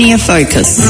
Senior Focus.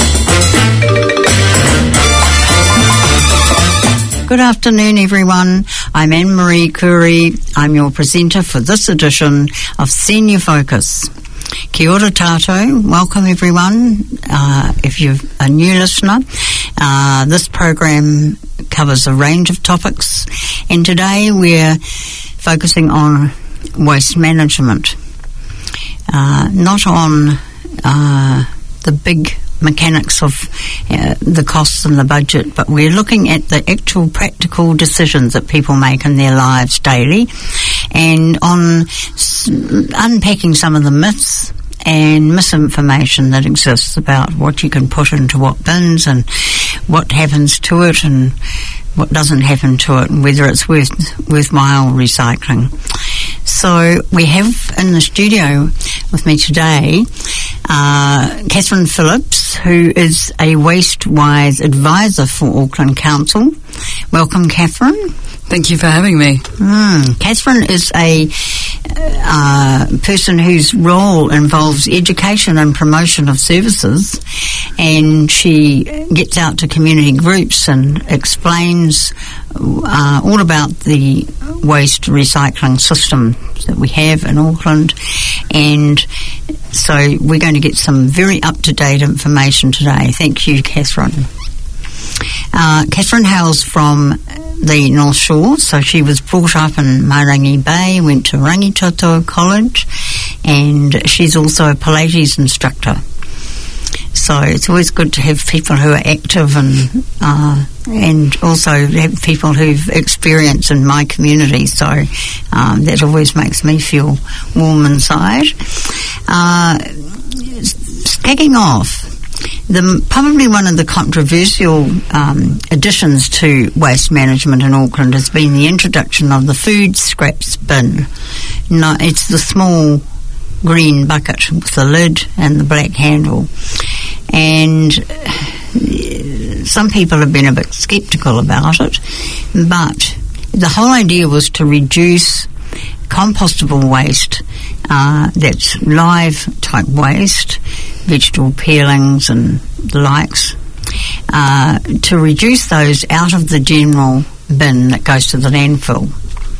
Good afternoon, everyone. I'm Anne-Marie Curry. I'm your presenter for this edition of Senior Focus. Kia ora tātou. Welcome, everyone. If you're a new listener, this program covers a range of topics, and today we're focusing on waste management. Not on the big mechanics of the costs and the budget, but we're looking at the actual practical decisions that people make in their lives daily, and on unpacking some of the myths and misinformation that exists about what you can put into what bins and what happens to it and what doesn't happen to it, and whether it's worthwhile recycling. So we have in the studio with me today Catherine Phillips, who is a WasteWise advisor for Auckland Council. Welcome, Catherine. Thank you for having me. Catherine is a person whose role involves education and promotion of services, and she gets out to community groups and explains all about the waste recycling system that we have in Auckland. And so we're going to get some very up-to-date information today. Thank you, Catherine. Catherine hails from the North Shore, so she was brought up in Marangi Bay, went to Rangitoto College, and she's also a Pilates instructor. So it's always good to have people who are active and also have people who've experience in my community. So that always makes me feel warm inside. Kicking off, probably one of the controversial additions to waste management in Auckland has been the introduction of the food scraps bin. No, it's the small green bucket with the lid and the black handle. And some people have been a bit sceptical about it, but the whole idea was to reduce compostable waste, that's live type waste, vegetable peelings and the likes, to reduce those out of the general bin that goes to the landfill.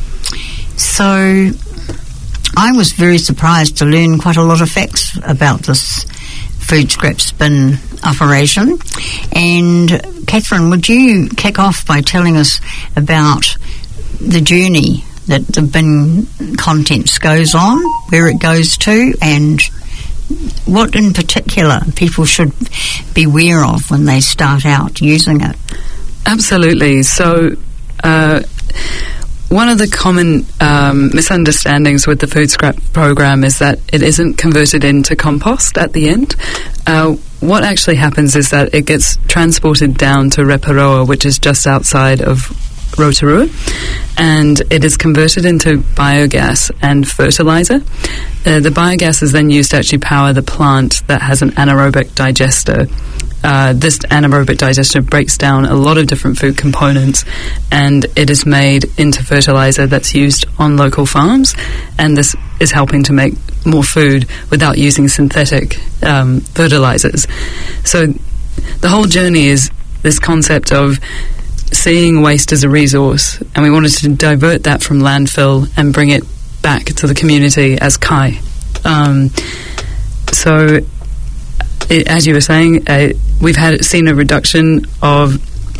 So I was very surprised to learn quite a lot of facts about this food scraps bin operation. And Catherine, would you kick off by telling us about the journey that the bin contents goes on, where it goes to, and what in particular people should be aware of when they start out using it? Absolutely. So one of the common misunderstandings with the food scrap program is that it isn't converted into compost at the end. What actually happens is that it gets transported down to Reparoa, which is just outside of Rotorua, and it is converted into biogas and fertilizer. The biogas is then used to actually power the plant that has an anaerobic digester. This anaerobic digester breaks down a lot of different food components, and it is made into fertilizer that's used on local farms, and this is helping to make more food without using synthetic fertilizers. So the whole journey is this concept of seeing waste as a resource, and we wanted to divert that from landfill and bring it back to the community as kai. As you were saying, we've seen a reduction of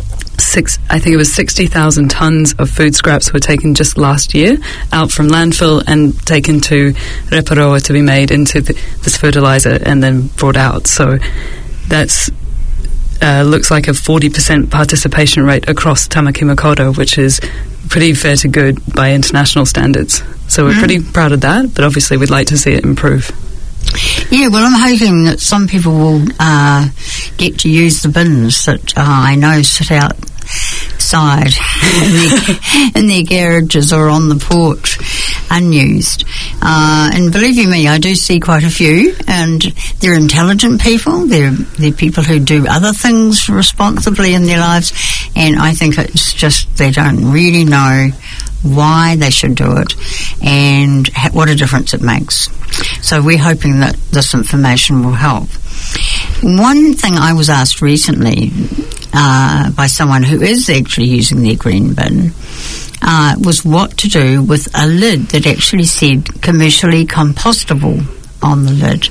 60,000 tonnes of food scraps were taken just last year out from landfill and taken to Reparoa to be made into this fertilizer and then brought out. So that's looks like a 40% participation rate across Tamaki Makaurau, which is pretty fair to good by international standards. So we're pretty proud of that, but obviously we'd like to see it improve. Yeah, well, I'm hoping that some people will get to use the bins that I know sit outside in their garages or on the porch unused. And believe you me, I do see quite a few, and they're intelligent people. They're people who do other things responsibly in their lives, and I think it's just they don't really know why they should do it and what a difference it makes. So we're hoping that this information will help. One thing I was asked recently by someone who is actually using their green bin was what to do with a lid that actually said commercially compostable on the lid.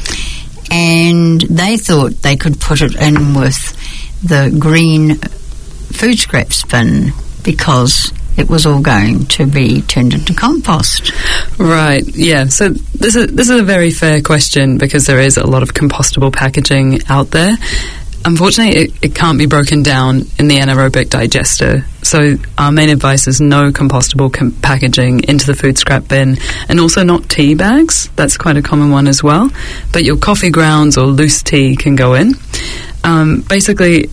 And they thought they could put it in with the green food scraps bin because it was all going to be turned into compost. Right, yeah. So this is a very fair question because there is a lot of compostable packaging out there. Unfortunately, it can't be broken down in the anaerobic digester. So our main advice is no compostable packaging into the food scrap bin, and also not tea bags. That's quite a common one as well. But your coffee grounds or loose tea can go in. Basically,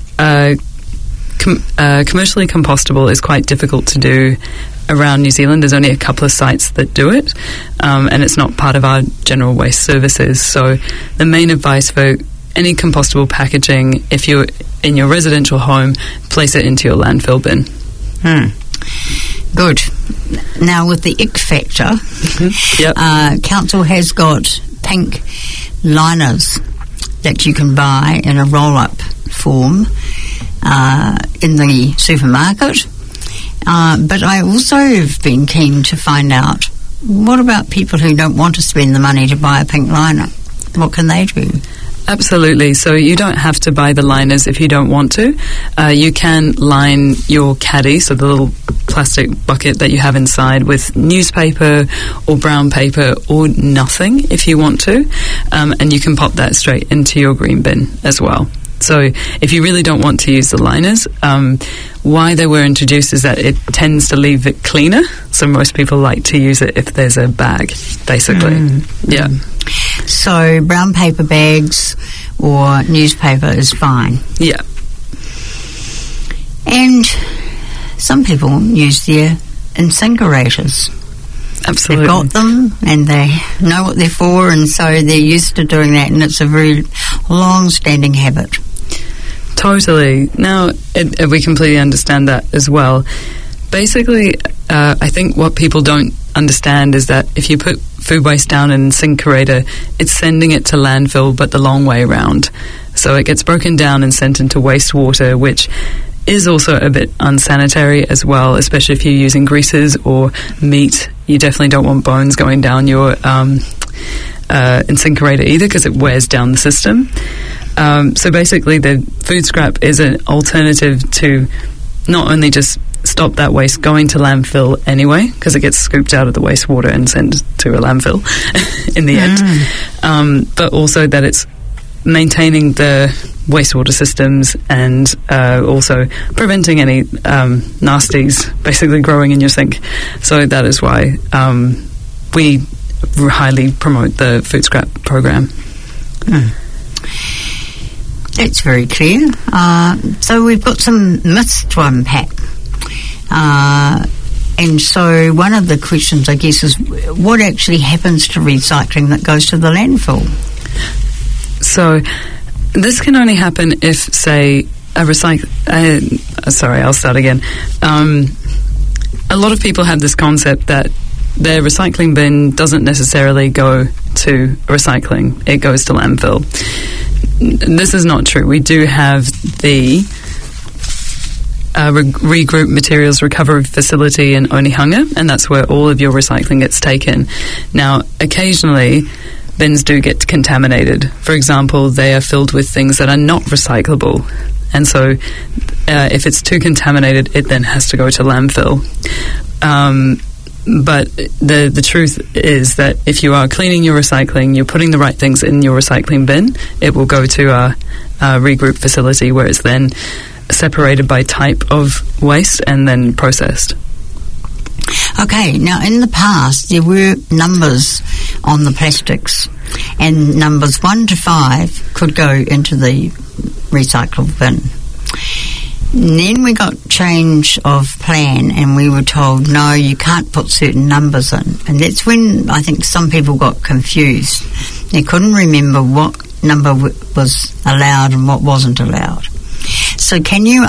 commercially compostable is quite difficult to do around New Zealand. There's only a couple of sites that do it, and it's not part of our general waste services. So the main advice for any compostable packaging, if you're in your residential home, place it into your landfill bin. Good. Now, with the ick factor, Council has got pink liners that you can buy in a roll-up form in the supermarket. But I also have been keen to find out, what about people who don't want to spend the money to buy a pink liner? What can they do? Absolutely. So you don't have to buy the liners if you don't want to. You can line your caddy, so the little plastic bucket that you have inside, with newspaper or brown paper or nothing if you want to. And you can pop that straight into your green bin as well. So if you really don't want to use the liners, why they were introduced is that it tends to leave it cleaner. So most people like to use it if there's a bag, basically. Yeah. So brown paper bags or newspaper is fine. Yeah. And some people use their incinerators. Absolutely. They've got them and they know what they're for, and so they're used to doing that, and it's a very long-standing habit. Totally. Now, we completely understand that as well. Basically, I think what people don't understand is that if you put food waste down in an incinerator, it's sending it to landfill, but the long way around. So it gets broken down and sent into wastewater, which is also a bit unsanitary as well, especially if you're using greases or meat. You definitely don't want bones going down your incinerator either, because it wears down the system. So basically the food scrap is an alternative to not only just stop that waste going to landfill anyway, because it gets scooped out of the wastewater and sent to a landfill in the end, but also that it's maintaining the wastewater systems and also preventing any nasties basically growing in your sink. So that is why we highly promote the food scrap program. That's very clear. So we've got some myths to unpack. And so one of the questions, I guess, is what actually happens to recycling that goes to the landfill? So this can only happen if, say, sorry, I'll start again. A lot of people have this concept that their recycling bin doesn't necessarily go to recycling, it goes to landfill. This is not true. We do have the regroup materials recovery facility in Onehunga, and that's where all of your recycling gets taken. Now, occasionally bins do get contaminated. For example, they are filled with things that are not recyclable, and so if it's too contaminated, it then has to go to landfill. But the truth is that if you are cleaning your recycling, you're putting the right things in your recycling bin, it will go to a regroup facility where it's then separated by type of waste and then processed. Okay, now in the past there were numbers on the plastics, and numbers 1 to 5 could go into the recycle bin. And then we got change of plan, and we were told, no, you can't put certain numbers in. And that's when I think some people got confused. They couldn't remember what number was allowed and what wasn't allowed. So can you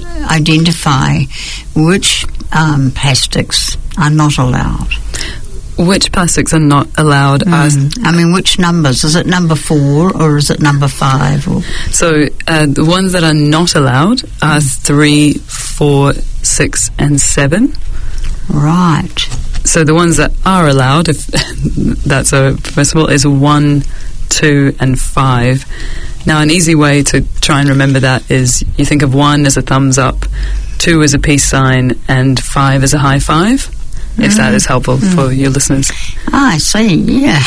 identify which plastics are not allowed? which plastics are not allowed? Which numbers? Is it number 4 or is it number 5? Or? So the ones that are not allowed are 3, 4, 6 and 7. Right. So the ones that are allowed, if that's permissible, is 1, 2 and 5. Now an easy way to try and remember that is you think of 1 as a thumbs up, 2 as a peace sign, and 5 as a high five. If that is helpful for your listeners. I see, yeah.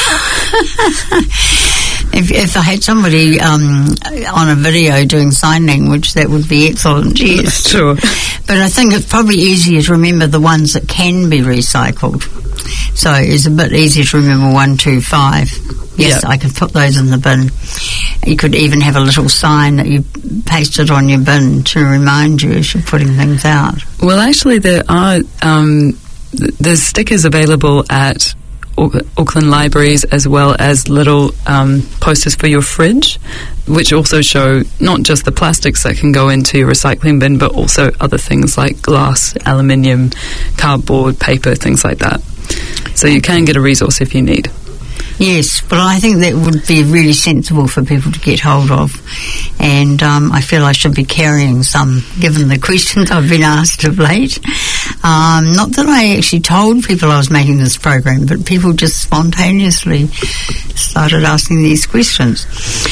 If I had somebody on a video doing sign language, that would be excellent, yes. Sure. But I think it's probably easier to remember the ones that can be recycled. So it's a bit easier to remember 1, 2, 5. Yes, I could put those in the bin. You could even have a little sign that you pasted on your bin to remind you as you're putting things out. Well, actually, there are... there's stickers available at Auckland libraries, as well as little posters for your fridge, which also show not just the plastics that can go into your recycling bin, but also other things like glass, aluminium, cardboard, paper, things like that. So you can get a resource if you need. Yes, but I think that would be really sensible for people to get hold of, and I feel I should be carrying some, given the questions I've been asked of late. Not that I actually told people I was making this program, but people just spontaneously started asking these questions.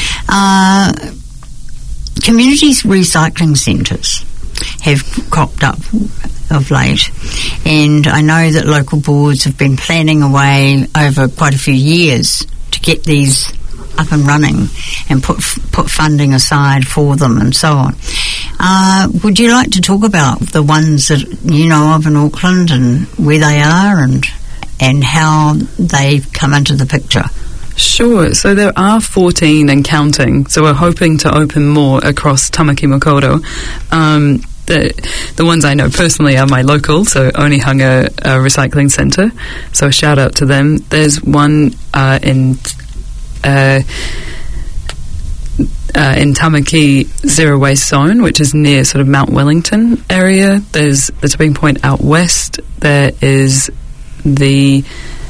Community recycling centres have cropped up of late, and I know that local boards have been planning away over quite a few years to get these up and running and put funding aside for them and so on. Would you like to talk about the ones that you know of in Auckland and where they are and how they've come into the picture? Sure. So there are 14 and counting. So we're hoping to open more across Tamaki Makaurau. The ones I know personally are my local, so Onehunga Recycling Centre. So a shout out to them. There's one in Tamaki Zero Waste Zone, which is near sort of Mount Wellington area. There's the tipping point out west. There is the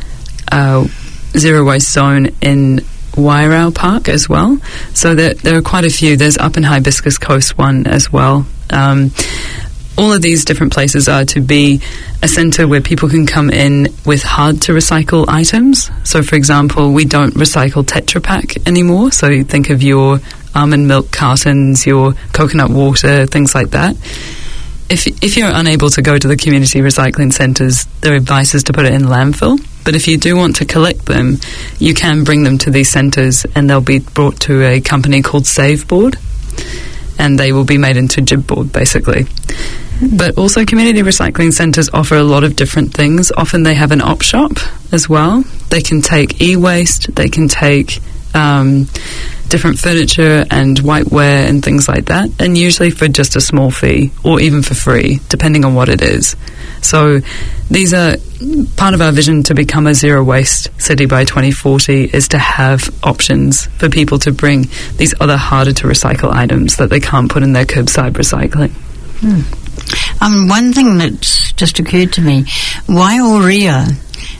Zero Waste Zone in Wairau Park as well. So there are quite a few. There's up in Hibiscus Coast one as well. All of these different places are to be a centre where people can come in with hard-to-recycle items. So, for example, we don't recycle Tetra Pak anymore. So you think of your almond milk cartons, your coconut water, things like that. If you're unable to go to the community recycling centres, their advice is to put it in landfill. But if you do want to collect them, you can bring them to these centres and they'll be brought to a company called Saveboard, and they will be made into Jibboard, basically. But also community recycling centres offer a lot of different things. Often they have an op shop as well. They can take e-waste, they can take different furniture and whiteware and things like that, and usually for just a small fee or even for free, depending on what it is. So these are part of our vision to become a zero waste city by 2040, is to have options for people to bring these other harder to recycle items that they can't put in their curbside recycling. One thing that's just occurred to me, Waiōrea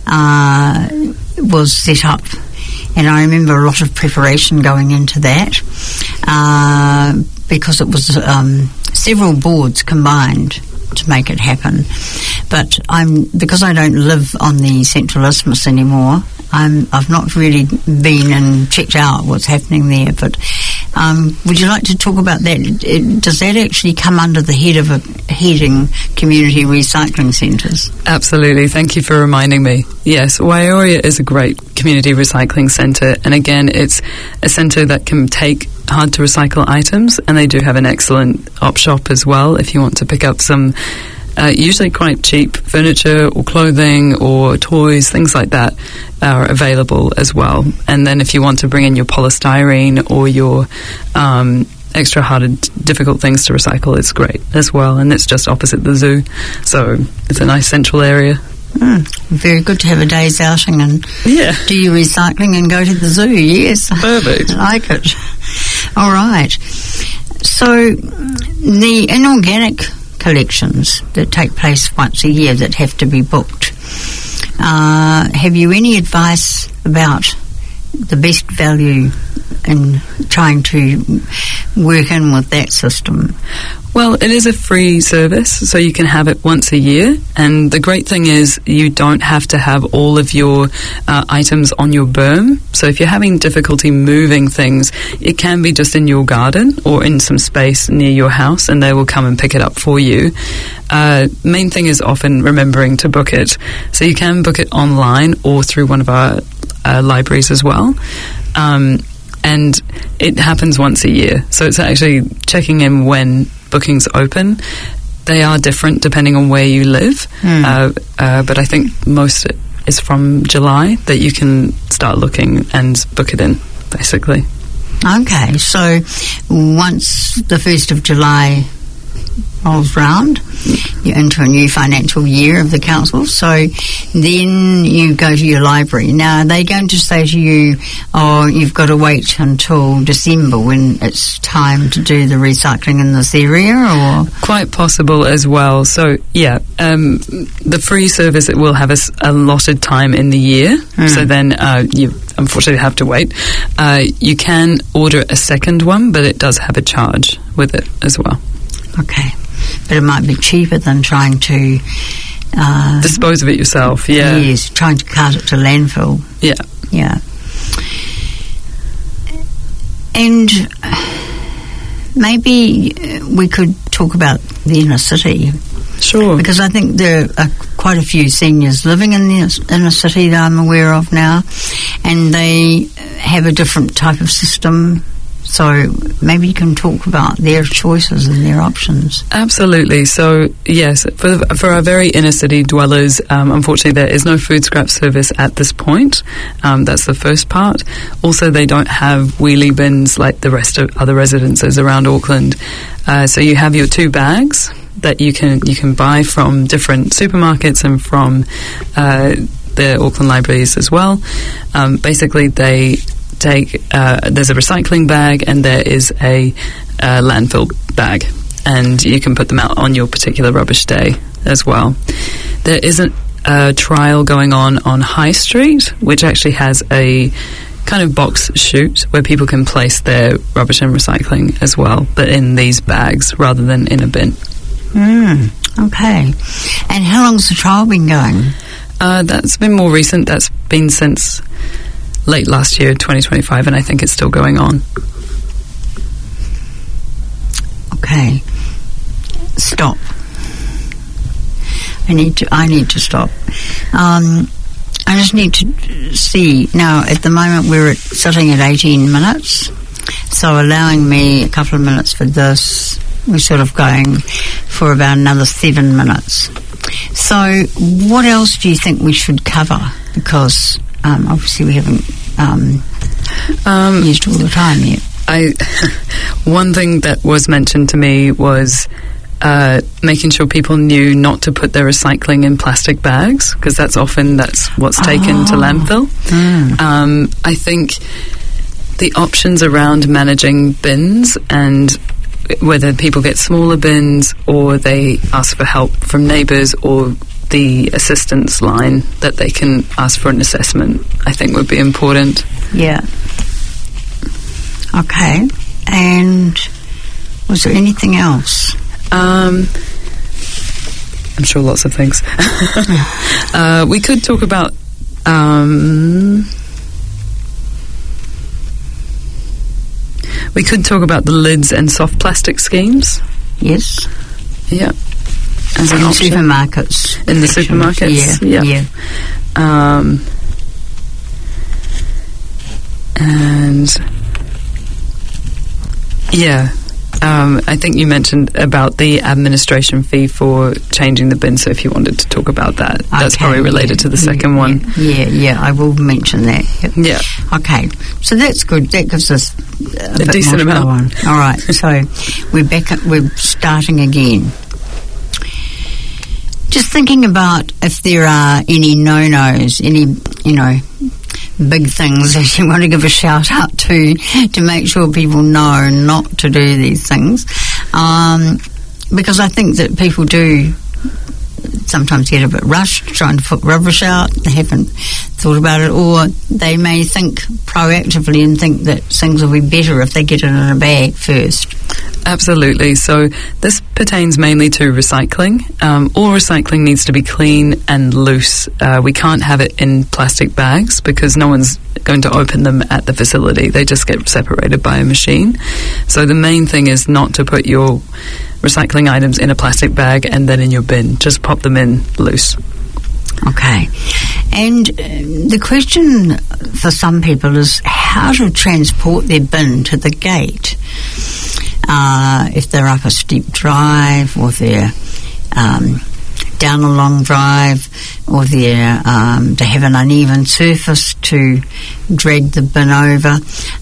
was set up, and I remember a lot of preparation going into that because it was several boards combined to make it happen. But because I don't live on the Central Isthmus anymore, I've not really been and checked out what's happening there. But would you like to talk about that? Does that actually come under the head of heading community recycling centres? Absolutely. Thank you for reminding me. Yes, Waiōrea is a great community recycling centre, and again, it's a centre that can take hard to recycle items, and they do have an excellent op shop as well if you want to pick up some usually quite cheap furniture or clothing or toys, things like that are available as well. And then if you want to bring in your polystyrene or your extra hard, difficult things to recycle, it's great as well. And it's just opposite the zoo, so it's a nice central area. Very good to have a day's outing and do your recycling and go to the zoo. Yes, perfect. I like it. All right. So the inorganic collections that take place once a year that have to be booked, have you any advice about the best value in trying to work in with that system? Well, it is a free service, so you can have it once a year. And the great thing is you don't have to have all of your items on your berm. So if you're having difficulty moving things, it can be just in your garden or in some space near your house, and they will come and pick it up for you. Main thing is often remembering to book it. So you can book it online or through one of our libraries as well. And it happens once a year. So it's actually checking in when bookings open. They are different depending on where you live. But I think most is from July that you can start looking and book it in, basically. Okay, so once the 1st of July rolls round, you're into a new financial year of the council, so then you go to your library. Now, are they going to say to you, oh, you've got to wait until December when it's time to do the recycling in this area, or? Quite possible as well. So, yeah, the free service, it will have a allotted time in the year, so then you unfortunately have to wait. You can order a second one, but it does have a charge with it as well. Okay. But it might be cheaper than trying to dispose of it yourself. Yeah. Yes, trying to cart it to landfill. Yeah. Yeah. And maybe we could talk about the inner city. Sure. Because I think there are quite a few seniors living in the inner city that I'm aware of now, and they have a different type of system. So maybe you can talk about their choices and their options. Absolutely. So, yes, for our very inner city dwellers, unfortunately there is no food scrap service at this point. That's the first part. Also, they don't have wheelie bins like the rest of other residences around Auckland. So you have your 2 bags that you can buy from different supermarkets and from the Auckland libraries as well. Basically, they there's a recycling bag and there is a landfill bag, and you can put them out on your particular rubbish day as well. There isn't a trial going on High Street, which actually has a kind of box chute where people can place their rubbish and recycling as well, but in these bags rather than in a bin. Okay. And how long's the trial been going? That's been more recent. That's been since late last year, 2025, and I think it's still going on. Okay. Stop. I need to stop. I just need to see. Now, at the moment, we're sitting at 18 minutes, so allowing me a couple of minutes for this, we're sort of going for about another 7 minutes. So, what else do you think we should cover? Because obviously we haven't used all the time yet. One thing that was mentioned to me was making sure people knew not to put their recycling in plastic bags, because that's what's taken to landfill. I think the options around managing bins, and whether people get smaller bins or they ask for help from neighbours or the assistance line that they can ask for an assessment, I think would be important. Yeah. Okay. And was there anything else? I'm sure lots of things. We could talk about the lids and soft plastic schemes. Yes. Yeah. As in supermarkets. In the supermarkets. Yeah. I think you mentioned about the administration fee for changing the bin, so if you wanted to talk about that, that's probably related to the second one. Yeah, I will mention that. Yep. Yeah. Okay, so that's good. That gives us a bit decent more to go amount. on. All right, so we're starting again. Just thinking about if there are any no-nos, any, big things that you want to give a shout out to make sure people know not to do these things. Because I think that people do sometimes get a bit rushed trying to put rubbish out. They haven't thought about it, or they may think proactively and think that things will be better if they get it in a bag first. Absolutely. So this pertains mainly to recycling. All recycling needs to be clean and loose. We can't have it in plastic bags because no one's going to open them at the facility. They just get separated by a machine. So the main thing is not to put your recycling items in a plastic bag and then in your bin. Just pop them in loose. Okay. And the question for some people is how to transport their bin to the gate. If they're up a steep drive, or they're down a long drive, or they're to have an uneven surface to drag the bin over.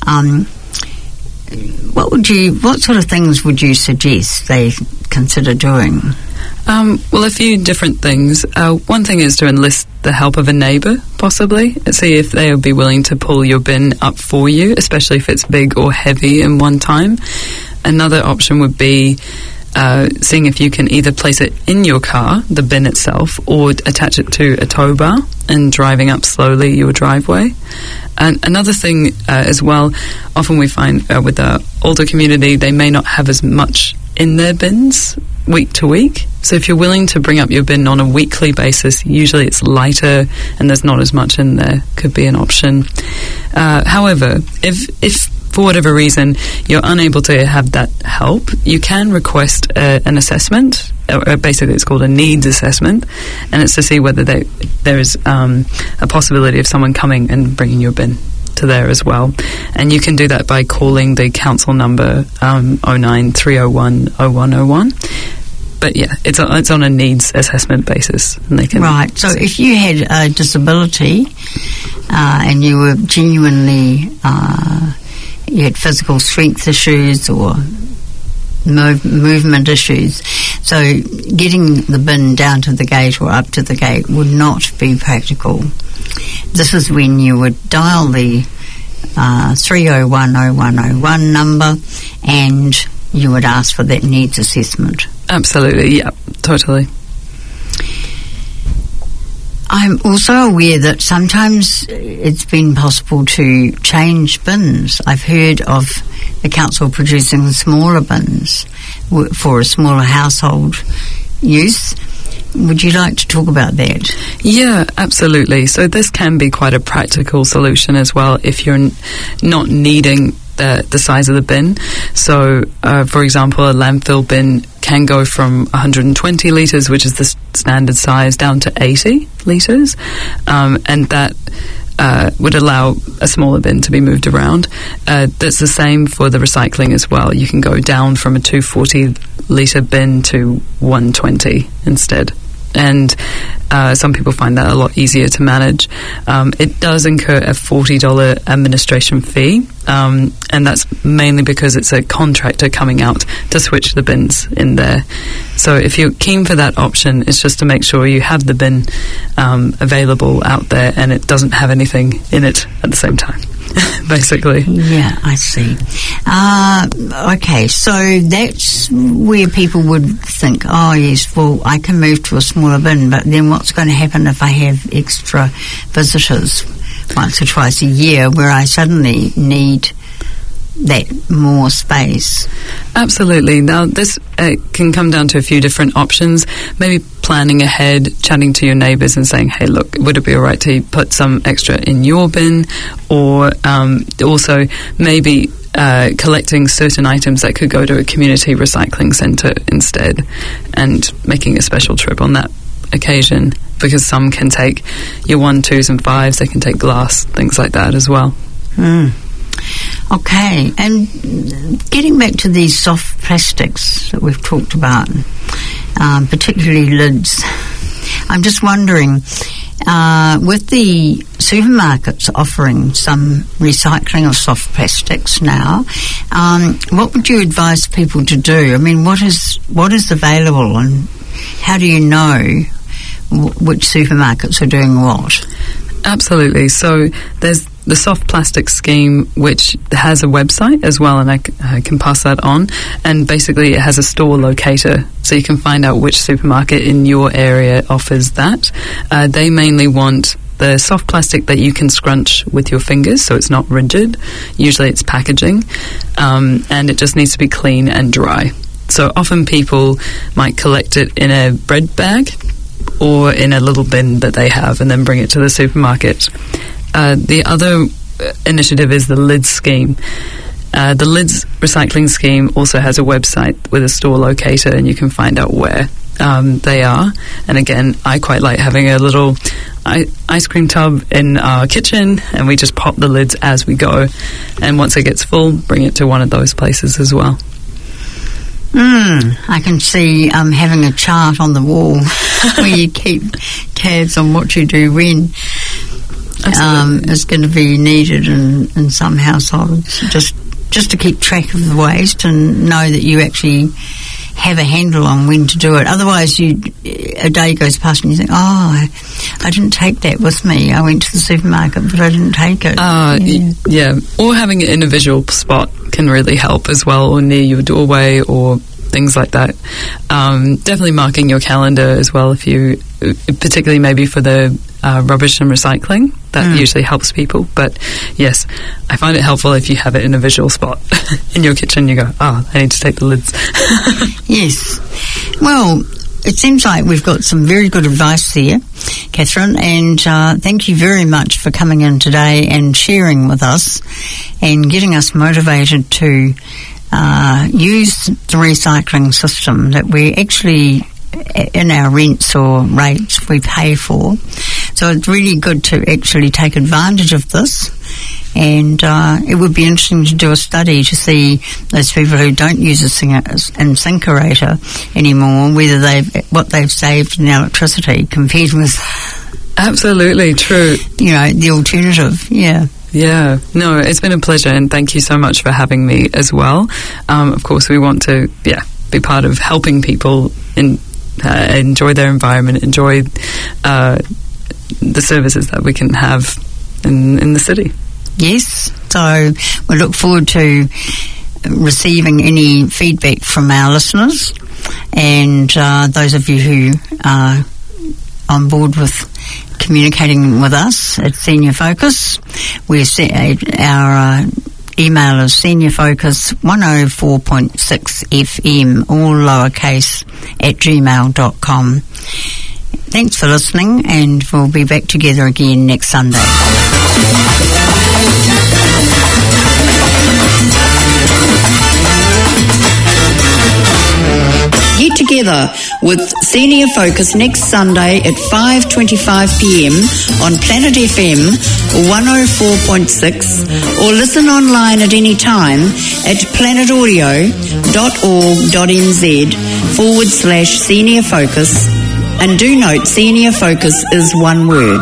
What sort of things would you suggest they consider doing? Well, a few different things. One thing is to enlist the help of a neighbour, possibly. See if they would be willing to pull your bin up for you, especially if it's big or heavy in one time. Another option would be seeing if you can either place it in your car, the bin itself, or attach it to a tow bar and driving up slowly your driveway. And another thing as well, often we find with the older community, they may not have as much in their bins week to week. So if you're willing to bring up your bin on a weekly basis, usually it's lighter and there's not as much in there, could be an option. However, if for whatever reason you're unable to have that help, you can request an assessment. Basically it's called a needs assessment, and it's to see whether there is a possibility of someone coming and bringing your bin to there as well. And you can do that by calling the council number 09 301 0101. But yeah, it's on a needs assessment basis, and they can. Right. So if you had a disability and you were genuinely you had physical strength issues or movement issues, so getting the bin down to the gate or up to the gate would not be practical. This is when you would dial the 301 0101 number and you would ask for that needs assessment. Absolutely, yeah, totally. I'm also aware that sometimes it's been possible to change bins. I've heard of the council producing smaller bins for a smaller household use. Would you like to talk about that? Yeah, absolutely. So this can be quite a practical solution as well if you're not needing the size of the bin. So, for example, a landfill bin can go from 120 litres, which is the standard size, down to 80 litres, and that would allow a smaller bin to be moved around. That's the same for the recycling as well. You can go down from a 240 litre bin to 120 instead. And some people find that a lot easier to manage. It does incur a $40 administration fee, and that's mainly because it's a contractor coming out to switch the bins in there. So if you're keen for that option, it's just to make sure you have the bin available out there and it doesn't have anything in it at the same time. Basically. Yeah, I see. Okay, so that's where people would think, oh yes, well, I can move to a smaller bin, but then what's going to happen if I have extra visitors once or twice a year where I suddenly need that more space? Absolutely. Now, this can come down to a few different options. Maybe planning ahead, chatting to your neighbours and saying, hey, look, would it be all right to put some extra in your bin? Or also maybe collecting certain items that could go to a community recycling centre instead, and making a special trip on that occasion, because some can take your 1, 2s and 5s, they can take glass, things like that as well. Okay, and getting back to these soft plastics that we've talked about, particularly lids, I'm just wondering, with the supermarkets offering some recycling of soft plastics now, what would you advise people to do? I mean, what is available, and how do you know which supermarkets are doing what? Absolutely. So there's the soft plastic scheme, which has a website as well, and I can pass that on. And basically, it has a store locator, so you can find out which supermarket in your area offers that. They mainly want the soft plastic that you can scrunch with your fingers, so it's not rigid. Usually it's packaging, and it just needs to be clean and dry. So often people might collect it in a bread bag or in a little bin that they have and then bring it to the supermarket. The other initiative is the LIDS scheme. The LIDS recycling scheme also has a website with a store locator, and you can find out where they are. And again, I quite like having a little ice cream tub in our kitchen, and we just pop the lids as we go, and once it gets full, bring it to one of those places as well. I can see having a chart on the wall where you keep tabs on what you do when is going to be needed in some households, just to keep track of the waste and know that you actually have a handle on when to do it. Otherwise, a day goes past and you think, I didn't take that with me. I went to the supermarket, but I didn't take it. Yeah. Or having it in a visual spot can really help as well, or near your doorway or things like that. Definitely marking your calendar as well, if you, particularly maybe for the rubbish and recycling. That usually helps people. But yes, I find it helpful if you have it in a visual spot in your kitchen. You go, I need to take the lids. Yes. Well, it seems like we've got some very good advice there, Catherine, and thank you very much for coming in today and sharing with us and getting us motivated to use the recycling system that we actually, in our rents or rates, we pay for. So it's really good to actually take advantage of this, and it would be interesting to do a study to see those people who don't use a incinerator anymore, whether what they've saved in electricity compared with absolutely true, the alternative. Yeah, no, it's been a pleasure, and thank you so much for having me as well. Of course, we want to be part of helping people enjoy their environment, enjoy the services that we can have in the city. Yes, so we look forward to receiving any feedback from our listeners, and those of you who are on board with communicating with us at Senior Focus. Our email is seniorfocus104.6fm, all lowercase, @gmail.com. Thanks for listening, and we'll be back together again next Sunday. Get together with Senior Focus next Sunday at 5:25pm on Planet FM 104.6, or listen online at any time at planetaudio.org.nz/Senior Focus. And do note, Senior Focus is one word.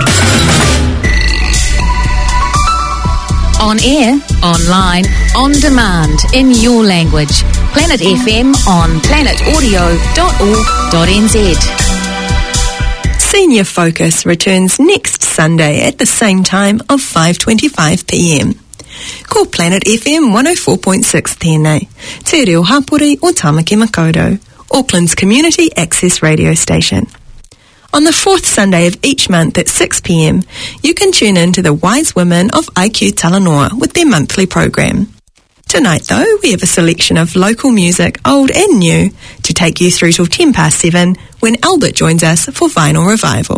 On air, online, on demand, in your language. Planet FM on planetaudio.org.nz. Senior Focus returns next Sunday at the same time of 5:25pm. Ko Planet FM 104.6 tēnei, Te Reo Hapori o Tamaki Makaurau, Auckland's community access radio station. On the fourth Sunday of each month at 6pm, you can tune in to the Wise Women of IQ Talanoa with their monthly program. Tonight, though, we have a selection of local music, old and new, to take you through till 7:10 when Albert joins us for Vinyl Revival.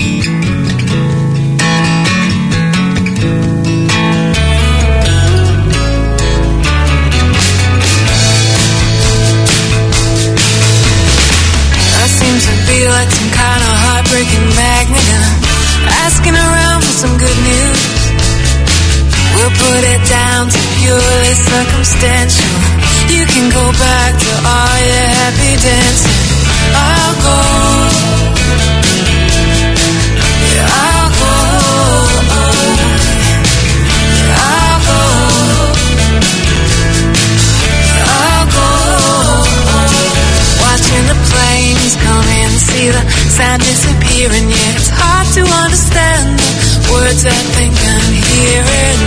Like some kind of heartbreaking magnet, asking around for some good news. We'll put it down to purely circumstantial. You can go back to all your happy dancing. I'll go, yeah, I'll go, yeah, I'll go, yeah, I'll go. Watching the planes come in, see the sound disappearing, yeah, it's hard to understand the words I think I'm hearing